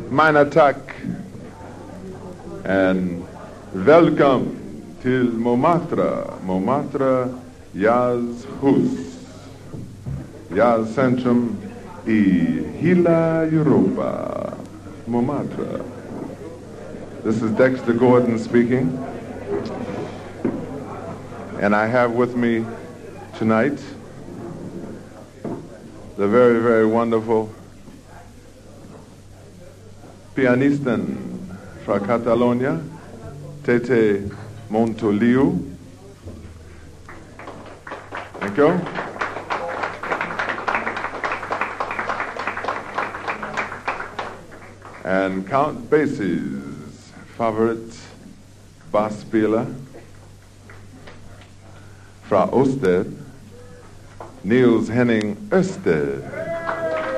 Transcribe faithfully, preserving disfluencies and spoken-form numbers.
Mijn tack en welkom till Montmartre, Montmartre jazzhus, jazzcentrum i hela Europa, Montmartre. This is Dexter Gordon speaking, and I have with me tonight the very, very wonderful pianisten from Catalonia, Tete Montoliu. Thank you. And Count Basie's favorite bassspeler fra Østed, Niels Henning Ørsted.